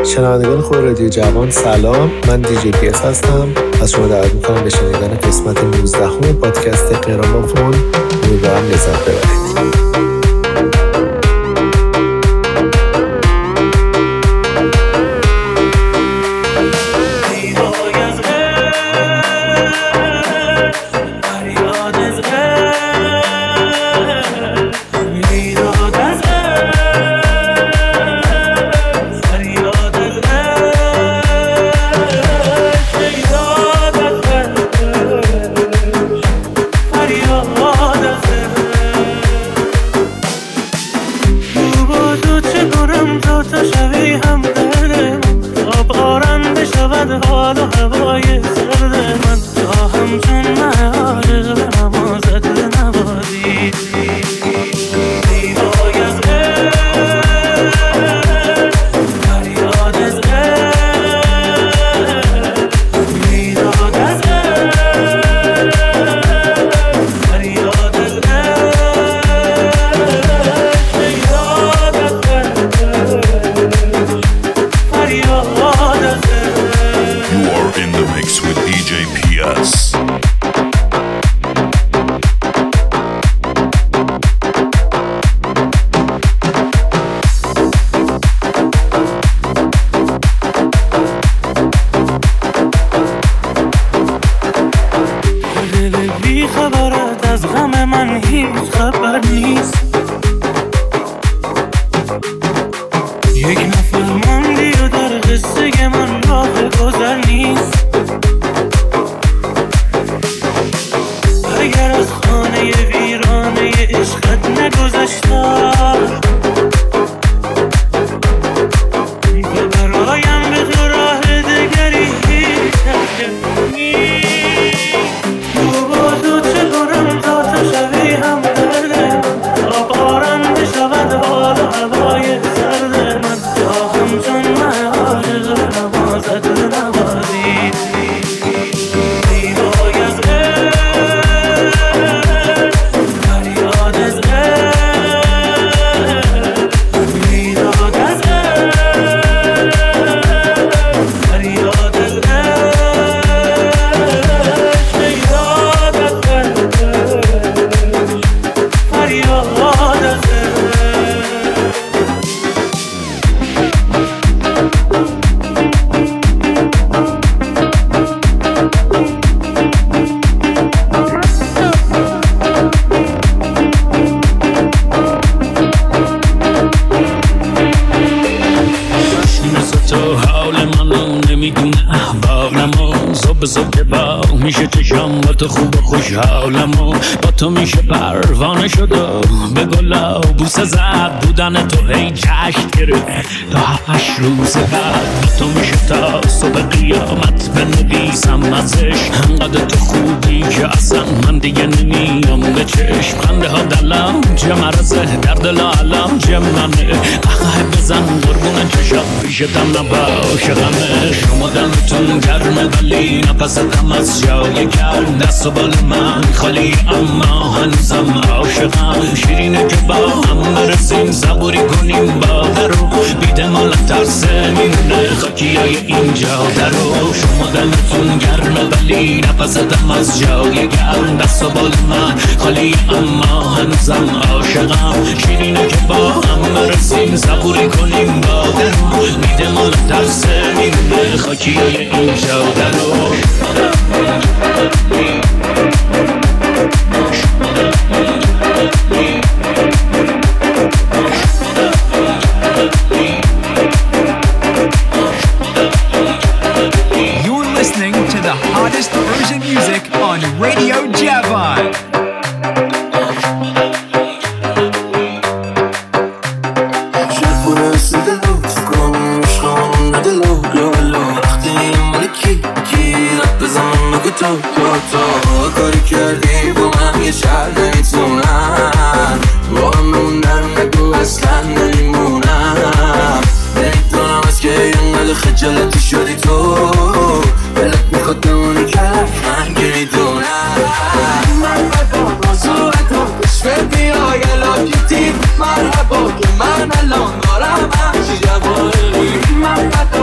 شنوندگان خوب رادیو جوان سلام، من دیجی پی اس هستم. از شما دعوت میکنم به شنیدن قسمت 19 پادکست قرامافون. امیدوارم لذت ببرید. تو میشه پروانه شد و به گلا بوسه زد بودن تو هی جشن گرفت تا 8 روز بعد تو میشه تا صبح قیامت بنویسم ازش انقدر تو خوبی که اصلا من دیگه نمیام به چشم خنده ها دلانج مرزه در دل علانج منه قهقه بزن قربون چشم پیشتم نباشه غمه شما دلتون گرمه ولی نفستم از جای گرم دست و بال من خالی اما هنوزم عاشقم شیرینه که با هم برسیم صبوری کنیم با درو بیده مال ترسه میمونه خاکیای اینجا درو شما دلتون گرمه ولی نفستم از جای گرم دست و بال من خالی اما هنوزم عاشقم شیرینه که با هم برسیم صبوری کنیم با درو بیده مال ترسه میمونه خاکیای اینجا درو You're listening to the hottest Persian music on Radio Javan. کاری کردی با من یه شهر نمیتونم با هم موندن نگو اصلا نمیمونم نمیدونم از که اینقدر خجالتی شدی تو دلت میخواد بمونی که من که میدونم مرحبا بازو تو کشف بیای الاکیتی مرحبا که من الان دارم همچی جواری مرحبا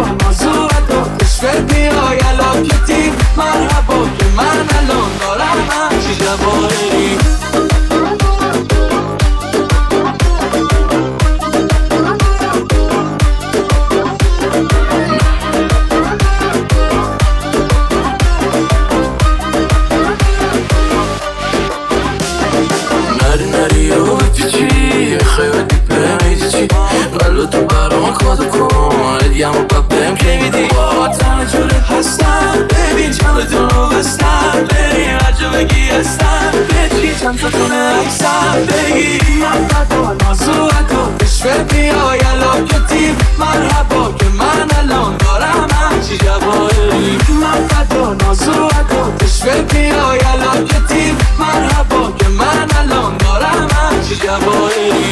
بگم و بعد بهم کی میدی با تنه جوره هستم ببین چندتون رو بستم بری هرجا بگی هستم بچی چند تا تونه عکسم بگی من فدا نازوهتو عشق بیای علاکتیم مرحبا که من الان دارم همچی جوایی من فدا نازوهتو عشق بیای علاکتیم مرحبا که من الان دارم همچی جوایی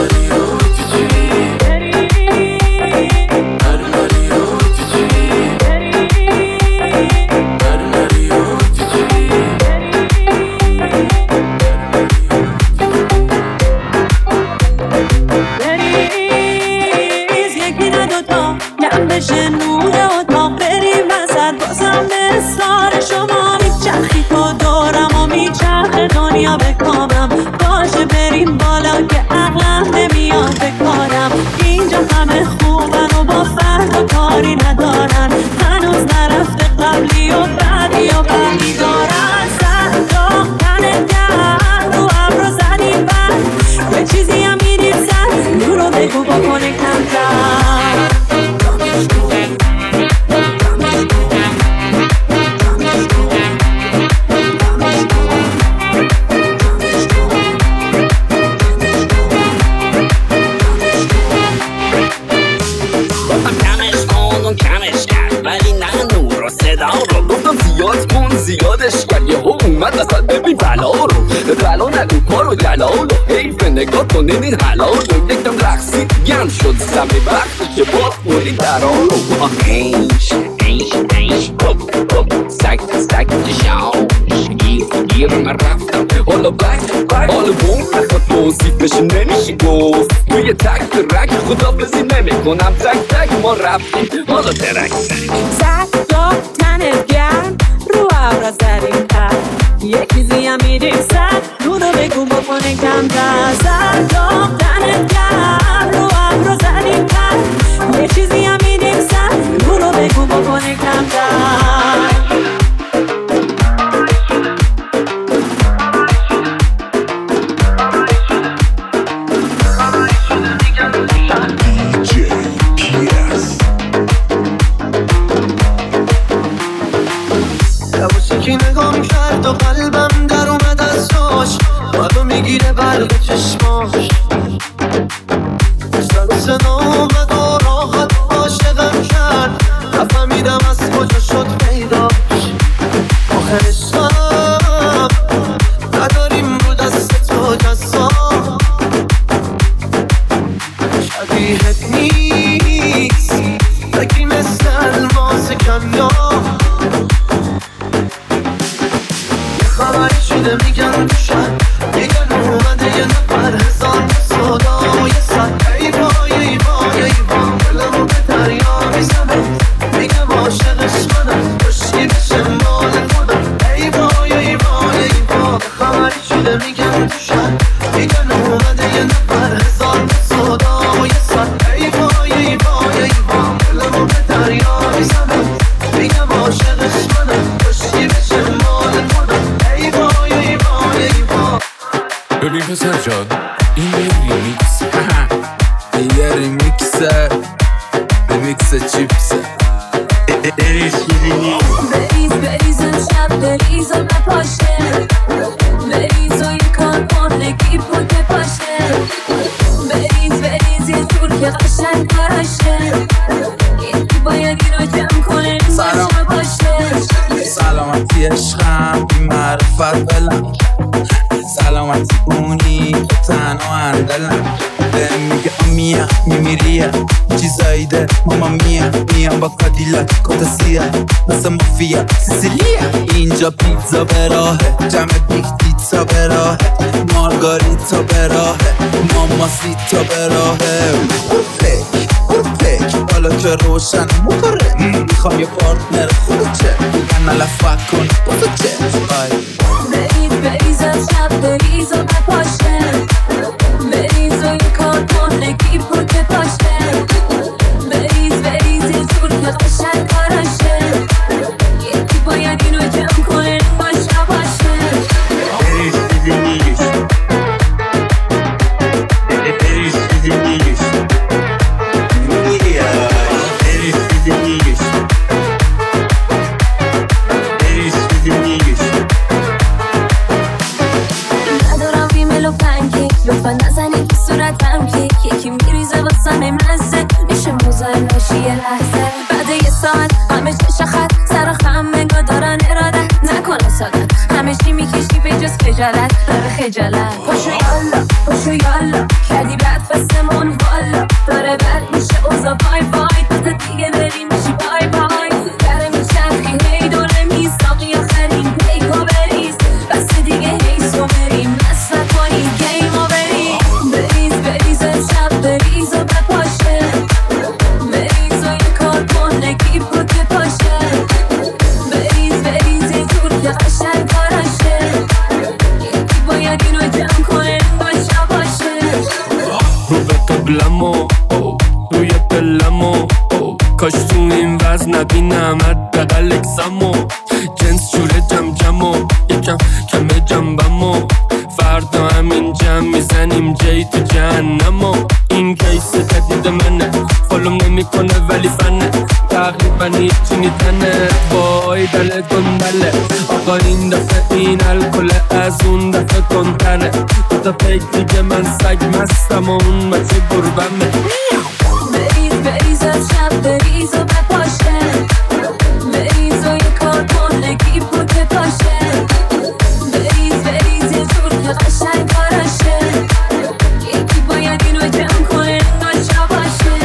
بشه نور اتاق بریم وسط بازم به اصرار شما میچرخی تو دورم و میچرخه دنیا بکامم باشه بریم بالا که عقلم نمیاد بکارم اینجا همه خوبن و با فرد و کاری ندارن هنوز نرفته قبلی و بعدی و بعدی دارن سر تنت گرد رو ابرو زدیم بر یه چیزی هم میدیم سر نورو بگو بکنه کمتر زیادش کرد یه اومد اصلا ببین بلا نگو کارو دلالو حیفه نگاه کنین این حلالو یکم رقصید گم شد سمه وقتی که با خوری درالو ایش سگ شاش گیر من رفتم حالا بک حالا بوم نخواد موزیف بشه نمیشه گفت توی تک ترک خدا بزی نمی کنم تک ما رفتیم حالا ترک زد تنت گرم رو ابرا زدیم پر یه چیزی هم میدیم سر نورو بگو بکنه کمتر زد تنت گرم رو ابرا زدیم پر یه چیزی هم میدیم سر نورو بگو بکنه کمتر نگام کرد و قلبم در اومد از جاش منو میگیره برق چشماش سر صدا اومد و راحت عاشقم کرد نفهمیدم از کجا شد پیداش آخرش هم نداریم رو دست تو جذاب شبیهت نیست بگی مثل الماس کمیاب شده میگن دوشن میگن اومده یه نفر هزار صدا و یه صد ای وای دلمو به دریا میزنه میگم عاشقش منم خوشی بشه مال خودم ای وای خبری شده میگن دوشن میگن اومده یه نفر هزار صدا و یه صد ای وای دلمو به دریا میزنه میگم عاشقش منم خوشی بشه مال خودم ببین پسر جان این یه ریمیکس این یه ریمیکسه ریمیکس چیپسه بریز امشب بریز و نپاشه بریز و یه کار کنه گیب و بپاشه بریز یه جور که قشنگ کاراشه یکی باید اینو جمع کنه نمیشه باشه سلامتی عشقم بی معرفت بلم سلامتی اونی که تنها اندلم بهم میگه آمیا میمیریه چیزایی ده ماما میام با کادیلاک کتاسیه مثل مافیا سیسیلیه اینجا پیتزا به راهه جمع بیگ پیتزا به راهه مارگاریتا به راهه ماماسیتا به راهه پرفکت حالا که روشن موتوره میخوام یه پارتنر خودچه میگن علفک کن بازو چه بریز از شب بریز و نپاشه بریز و یه کار کنه گیب و بپاشه بریز یه جور که قشنگ کاراشه یکی باید اینو جمع کنه باشه قسم مزه میشه مزاحم باشی یه لحظه. بعد یه ساعت همه چه خط سر خم انگار دارن ارادت نکنه سادت. همه چی میکشی به جز خجالت داره خجالت. پاشو یالا پاشو یالا کردی بعد فستمون والا داره بر میشه اوزا بای بای تا دیگه بریم میشی بای بای. داره میچرخی هی دوره میساقی آخرین پیکو بریز بس دیگه هیسو بریم بس نکنی گیمو بریم. بریز بریز امشب بریز و بپاشه بریز و یه کار کن نگی پوکه پاشه. بریز بریز یه جور که قشنگ کاراشه یکی باید اینو جمع کنه باشه باشه. رو به قبلمو روی پلمو کاش تو این وزن نبینم حداقل اکسمو. جنس جوره جم جمو یکم کمه جنبمو فردا همین جمع میزنیم جای تو جهنمو. این کیس جدید منه فالوم نمی کنه ولی فنه تقریبا هیچی نیتنه وای دل گندله. آقا این دفعه این الکل از اون دفعه کنتره. تا پیک دیگه من سگ مستم و اون مچه گربمه. بریز بریز امشب بریز و بپاشه بریز و یه کار کن نگی پوکه پاشه. بریز بریز یه جور که قشنگ کاراشه یکی باید اینو جمع کنه ناشا باشه.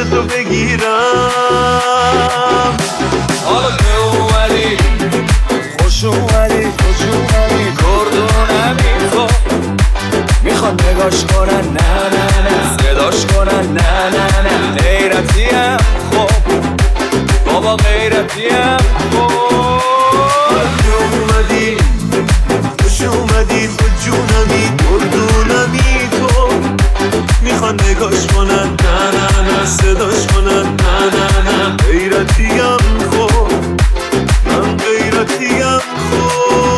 تو بگیرم. حالا که اومدی خوش اومدی کردونمی تو میخوان نگاش کنن نه صداش کنن نه غیرتیم خب بابا غیرتیم خب. خوش اومدی خود جونمی کردونمی تو میخوان نگاش کنن نه صداش کنن نه غیرتیم خب من غیرتیم خب.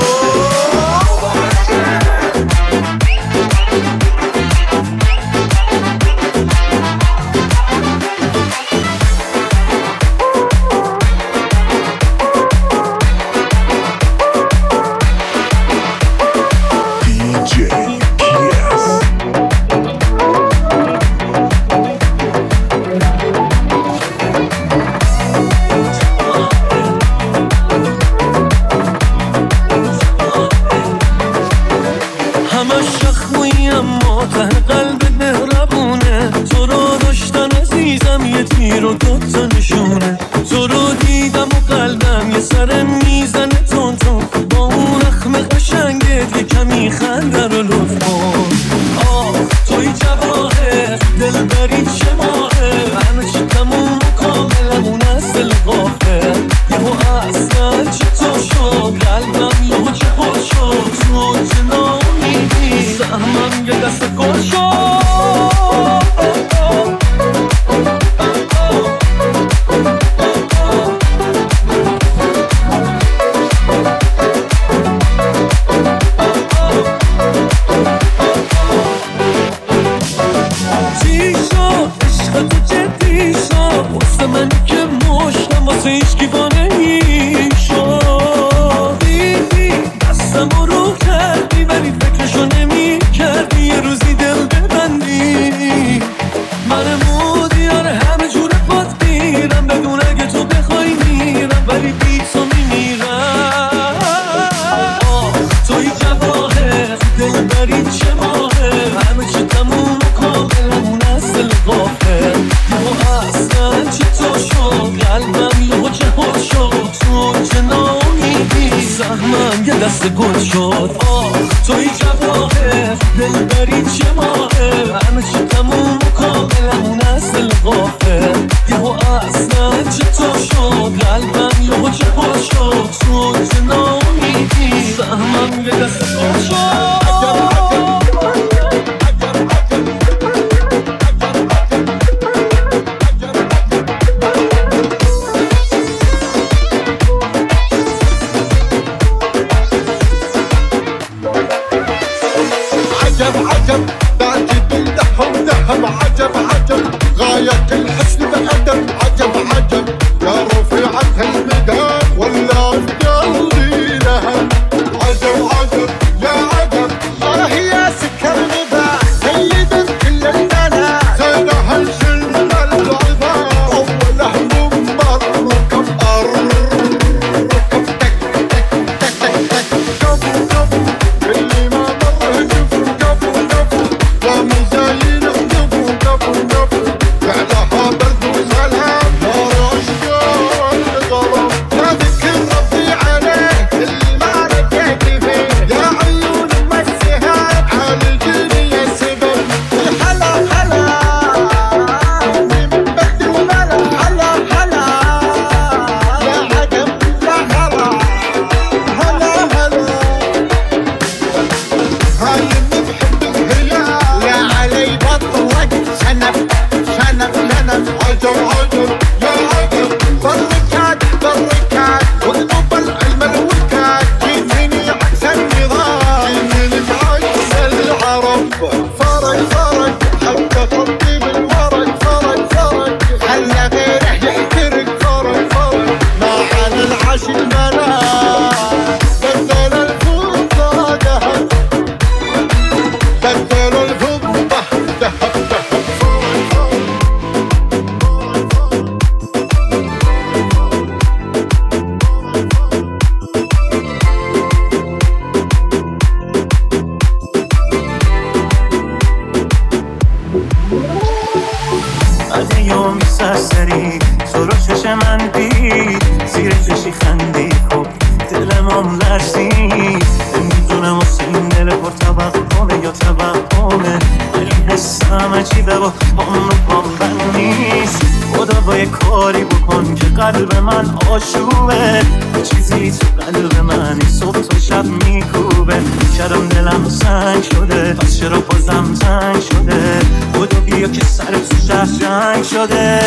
بری تو رو چش من دید زیر چشی خندی خب دلم لرزی نمیدونم واسه این دل پر توقعه یا توهمه ولی حسم عجیبه و پام رو پام بند نیست خدا با یه کاری بکن که قلب من آشوبه چیزی تو قلب من صبح تا شب میکوبه کردم دلم سنگ شده پس چرا بازم تنگ شده خدا بیا که سر تو شهر جنگ شده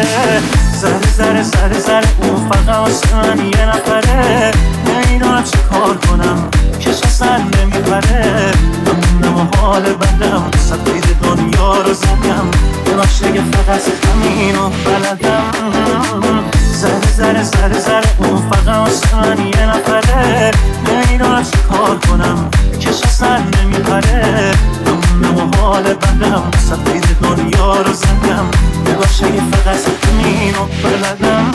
سر اون فقط واسه من یه نفره نمیدونم چه کار کنم کشم سر نمیبره بمونم و حال بدم سطحید دنیا رو زدم یه بخشه فقط همین و بلدم سر اون فقط واسه من یه نفره نمیدونم چه کار کنم کشم سر نمیبره بمونم و حال بدم سطحید دنیا رو زدم یه بخشه فقط همین و بلدم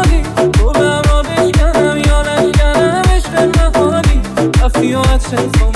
Feel